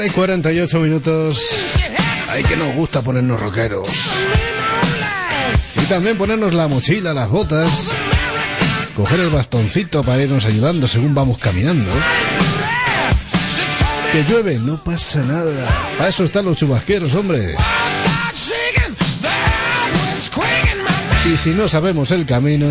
1:48. Ay, que nos gusta ponernos rockeros. Y también ponernos la mochila, las botas, coger el bastoncito para irnos ayudando según vamos caminando. Que llueve, no pasa nada. Para eso están los chubasqueros, hombre. Y si no sabemos el camino,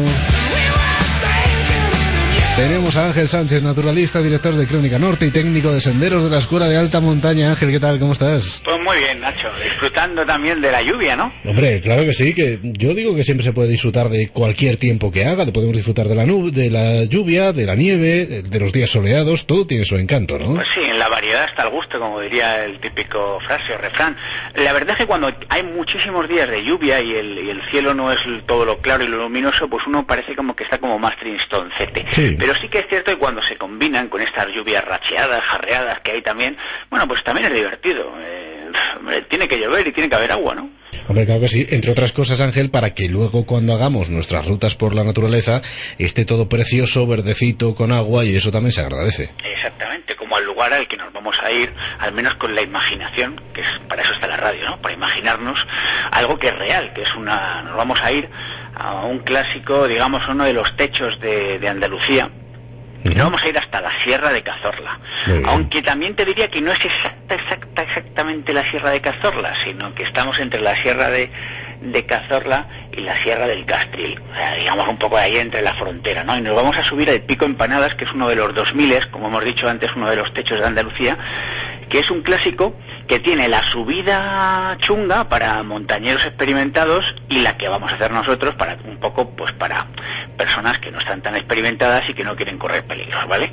tenemos a Ángel Sánchez, naturalista, director de Crónica Norte y técnico de senderos de la Escuela de Alta Montaña. Ángel, ¿qué tal? ¿Cómo estás? Pues muy bien, Nacho. Disfrutando también de la lluvia, ¿no? Hombre, claro que sí, que yo digo que siempre se puede disfrutar de cualquier tiempo que haga. Podemos disfrutar de la lluvia, de la nieve, de los días soleados. Todo tiene su encanto, ¿no? Pues sí, en la variedad está el gusto, como diría el típico frase o refrán. La verdad es que cuando hay muchísimos días de lluvia y el cielo no es todo lo claro y lo luminoso, pues uno parece como que está como más tristoncete. Sí. Pero sí que es cierto que cuando se combinan con estas lluvias racheadas, jarreadas que hay también, bueno, pues también es divertido. Tiene que llover y tiene que haber agua, ¿no? Hombre, claro que sí. Entre otras cosas, Ángel, para que luego cuando hagamos nuestras rutas por la naturaleza esté todo precioso, verdecito, con agua, y eso también se agradece. Exactamente, como al lugar al que nos vamos a ir, al menos con la imaginación, que es para eso está la radio, ¿no? Para imaginarnos algo que es real, que es nos vamos a ir a un clásico, digamos, uno de los techos de Andalucía. Y nos vamos a ir hasta la Sierra de Cazorla. Aunque también te diría que no es exactamente la Sierra de Cazorla, sino que estamos entre la Sierra de Cazorla y la Sierra del Castril. O sea, digamos un poco de ahí entre la frontera, ¿no? Y nos vamos a subir al Pico Empanadas, que es uno de los 2000, como hemos dicho antes, uno de los techos de Andalucía, que es un clásico que tiene la subida chunga para montañeros experimentados y la que vamos a hacer nosotros para un poco, pues para personas que no están tan experimentadas y que no quieren correr peligros, ¿vale?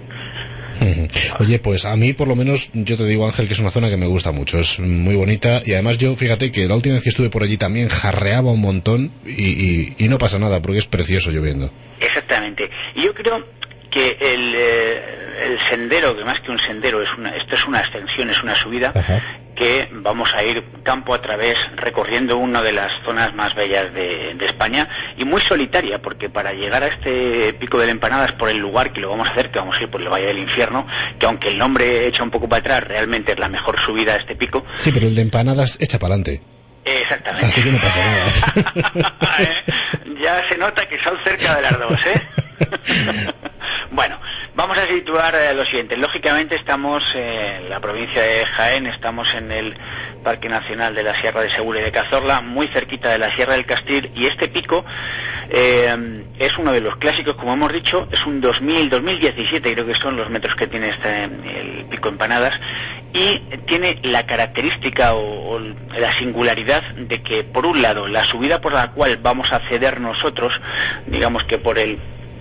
Oye, pues a mí por lo menos, yo te digo, Ángel, que es una zona que me gusta mucho, es muy bonita, y además yo, fíjate que la última vez que estuve por allí también jarreaba un montón y no pasa nada porque es precioso lloviendo. Exactamente. Y yo creo que el sendero, que más que un sendero, esto es una ascensión, es una subida. Ajá. Que vamos a ir campo a través recorriendo una de las zonas más bellas de España y muy solitaria, porque para llegar a este Pico de Empanadas por el lugar que lo vamos a hacer, que vamos a ir por el Valle del Infierno, que aunque el nombre echa un poco para atrás, realmente es la mejor subida a este pico. Sí, pero el de Empanadas echa para adelante. Exactamente. Así que no pasa nada. Ya se nota que son cerca de las dos, ¿eh? Bueno, vamos a situar lo siguiente. Lógicamente estamos en la provincia de Jaén, estamos en el Parque Nacional de la Sierra de Segura y de Cazorla, muy cerquita de la Sierra del Castril, y este pico es uno de los clásicos, como hemos dicho, es un 2017 creo que son los metros que tiene el Pico Empanadas, y tiene la característica o la singularidad de que, por un lado, la subida por la cual vamos a acceder nosotros, digamos que por el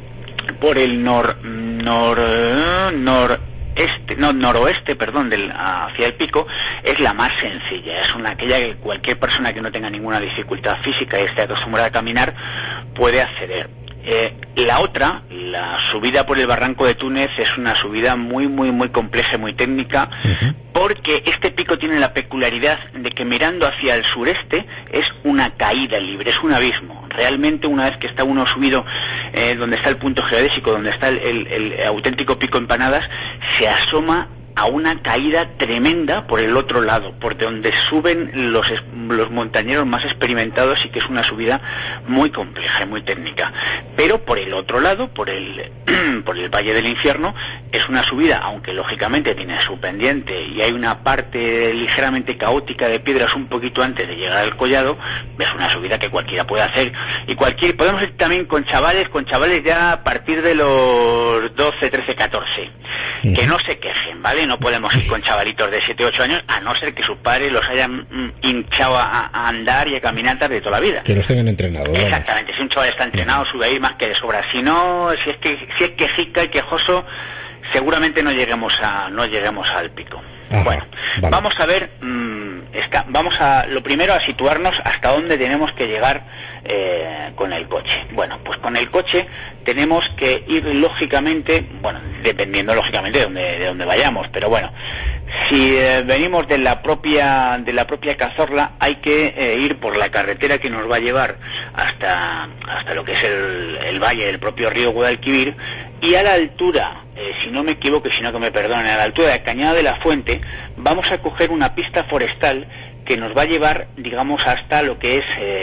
noroeste, hacia el pico, es la más sencilla, es aquella que cualquier persona que no tenga ninguna dificultad física y esté acostumbrada a caminar puede acceder. La otra, la subida por el Barranco de Túnez, es una subida muy, muy, muy compleja, muy técnica, porque este pico tiene la peculiaridad de que mirando hacia el sureste es una caída libre, es un abismo. Realmente, una vez que está uno subido donde está el punto geodésico, donde está el auténtico Pico Empanadas, se asoma a una caída tremenda por el otro lado, por donde suben los montañeros más experimentados, y que es una subida muy compleja y muy técnica. Pero por el otro lado, por el Valle del Infierno, es una subida, aunque lógicamente tiene su pendiente y hay una parte ligeramente caótica de piedras un poquito antes de llegar al collado, es una subida que cualquiera puede hacer, y podemos ir también con chavales ya a partir de los 12, 13, 14, que no se quejen, ¿vale? No podemos ir con chavalitos de 7, 8 años, a no ser que sus padres los hayan hinchado a andar y a caminar de toda la vida. Que los tengan entrenados. Exactamente, si un chaval está entrenado, sube ahí más que de sobra. Si no, si es quejica y quejoso, seguramente no lleguemos al pico. Ajá, bueno, vale. Vamos a ver, lo primero a situarnos hasta dónde tenemos que llegar con el coche. Bueno, pues con el coche tenemos que ir lógicamente, bueno, dependiendo lógicamente de dónde vayamos, pero bueno, si venimos de la propia Cazorla, hay que ir por la carretera que nos va a llevar hasta lo que es el valle del propio río Guadalquivir, y a la altura, si no me equivoco, si no que me perdonen, a la altura de la Cañada de la Fuente, vamos a coger una pista forestal que nos va a llevar, digamos, hasta lo que es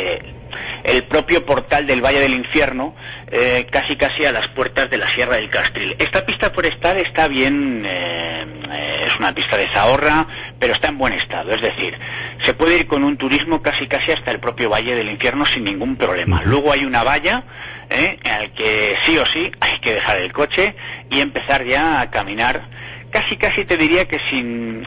el propio portal del Valle del Infierno, casi a las puertas de la Sierra del Castril. Esta pista forestal está bien, es una pista de Zahorra, pero está en buen estado, es decir, se puede ir con un turismo casi hasta el propio Valle del Infierno sin ningún problema. Luego hay una valla en la que sí o sí hay que dejar el coche y empezar ya a caminar, casi te diría que sin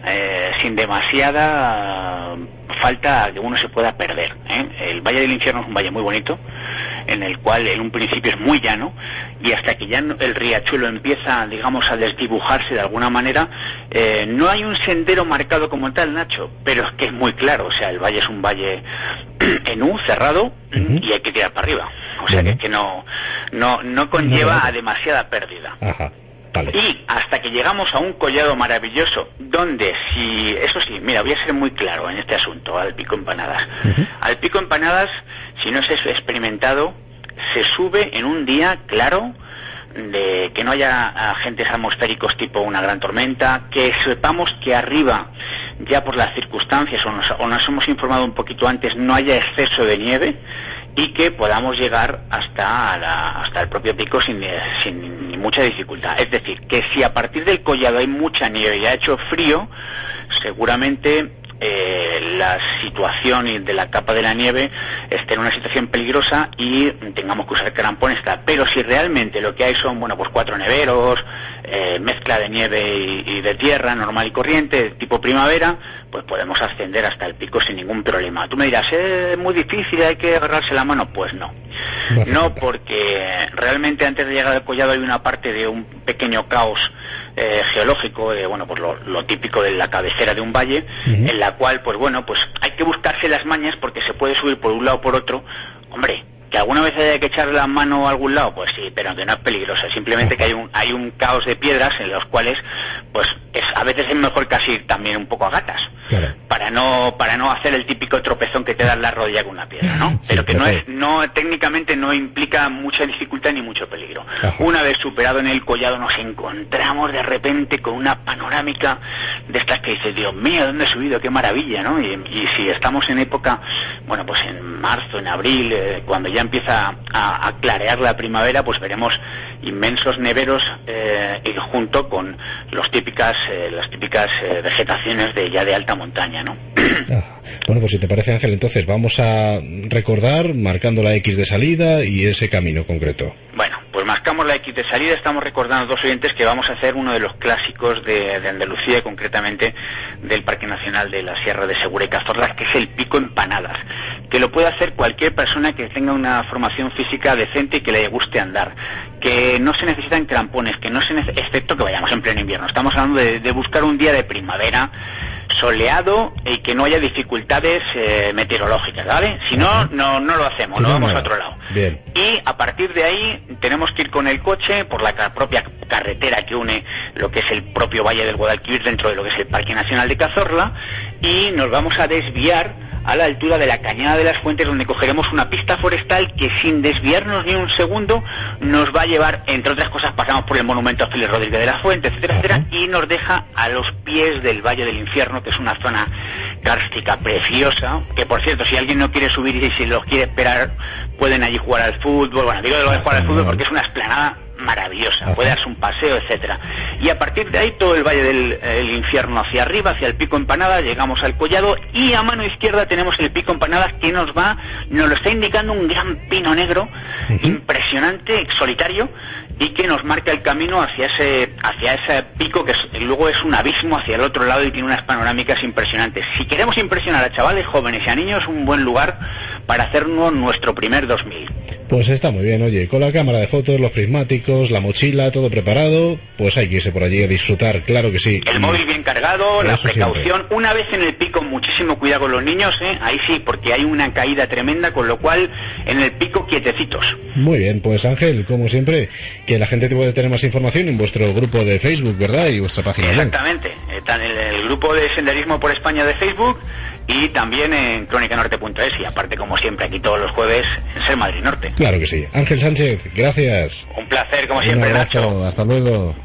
demasiada falta que uno se pueda perder, El Valle del Infierno es un valle muy bonito, en el cual en un principio es muy llano, y hasta que ya el riachuelo empieza, digamos, a desdibujarse de alguna manera, no hay un sendero marcado como tal, Nacho, pero es que es muy claro, o sea, el valle es un valle en U, cerrado, y hay que tirar para arriba, o sea, que no conlleva a demasiada pérdida. Ajá. Vale. Y hasta que llegamos a un collado maravilloso, donde eso sí, mira, voy a ser muy claro en este asunto, al Pico Empanadas. Al Pico Empanadas, si no es experimentado, se sube en un día claro, de que no haya agentes atmosféricos tipo una gran tormenta, que sepamos que arriba, ya por las circunstancias, o nos hemos informado un poquito antes, no haya exceso de nieve, y que podamos llegar hasta el propio pico sin mucha dificultad. Es decir, que si a partir del collado hay mucha nieve y ha hecho frío, seguramente la situación de la capa de la nieve esté en una situación peligrosa y tengamos que usar crampones, pero si realmente lo que hay son, bueno, pues 4 neveros, mezcla de nieve y de tierra normal y corriente, tipo primavera, pues podemos ascender hasta el pico sin ningún problema. Tú me dirás, es muy difícil, hay que agarrarse la mano. Pues no, porque realmente antes de llegar al collado hay una parte de un pequeño caos geológico, bueno, pues lo típico de la cabecera de un valle, en la cual, pues bueno, pues hay que buscarse las mañas porque se puede subir por un lado o por otro. Hombre, que alguna vez haya que echarle la mano a algún lado, pues sí, pero que no es peligroso, simplemente que hay un caos de piedras en los cuales, pues a veces es mejor casi ir también un poco a gatas, claro, para no hacer el típico tropezón que te da en la rodilla con una piedra, ¿no? Sí, pero que técnicamente no implica mucha dificultad ni mucho peligro. Ajá. Una vez superado en el collado nos encontramos de repente con una panorámica de estas que dices, Dios mío, ¿dónde he subido? Qué maravilla, ¿no? Y si estamos en época, bueno, pues en marzo, en abril, cuando ya empieza a clarear la primavera, pues veremos inmensos neveros junto con las típicas vegetaciones de alta montaña, ¿no? Bueno, pues si te parece, Ángel, entonces vamos a recordar marcando la X de salida y ese camino concreto. Bueno, pues marcamos la X de salida. Estamos recordando a 2 oyentes que vamos a hacer uno de los clásicos de Andalucía y concretamente del Parque Nacional de la Sierra de Segura y Cazorla, que es el Pico Empanadas, que lo puede hacer cualquier persona que tenga una formación física decente y que le guste andar, que no se necesitan crampones, excepto que vayamos en pleno invierno. Estamos hablando de buscar un día de primavera soleado y que no haya dificultades meteorológicas, ¿vale? Si no lo hacemos, nos vamos a otro lado. Bien. Y a partir de ahí tenemos que ir con el coche por la propia carretera que une lo que es el propio Valle del Guadalquivir dentro de lo que es el Parque Nacional de Cazorla, y nos vamos a desviar a la altura de la Cañada de las Fuentes, donde cogeremos una pista forestal que sin desviarnos ni un segundo nos va a llevar, entre otras cosas, pasamos por el monumento a Félix Rodríguez de la Fuente, etcétera, y nos deja a los pies del Valle del Infierno, que es una zona kárstica preciosa, que por cierto, si alguien no quiere subir y si los quiere esperar, pueden allí jugar al fútbol. Bueno, digo de lo de jugar al fútbol porque es una explanada maravillosa, puede darse un paseo, etcétera. Y a partir de ahí todo el Valle del Infierno hacia arriba, hacia el Pico Empanadas, llegamos al collado y a mano izquierda tenemos el Pico Empanadas que nos lo está indicando un gran pino negro, impresionante, solitario, y que nos marca el camino hacia ese pico que luego es un abismo hacia el otro lado y tiene unas panorámicas impresionantes. Si queremos impresionar a chavales, jóvenes y a niños, es un buen lugar para hacernos nuestro primer 2000. Pues está muy bien, oye, con la cámara de fotos, los prismáticos, la mochila, todo preparado, pues hay que irse por allí a disfrutar, claro que sí. El móvil bien cargado, la precaución. Siempre. Una vez en el pico, muchísimo cuidado con los niños, ahí sí, porque hay una caída tremenda, con lo cual en el pico quietecitos. Muy bien, pues Ángel, como siempre, que la gente puede tener más información en vuestro grupo de Facebook, ¿verdad? Y vuestra página web. Exactamente, está en el grupo de Senderismo por España de Facebook, y también en crónicanorte.es, y aparte, como siempre, aquí todos los jueves en Ser Madrid Norte. Claro que sí. Ángel Sánchez, gracias. Un placer, como siempre, Nacho. Nacho. Hasta luego.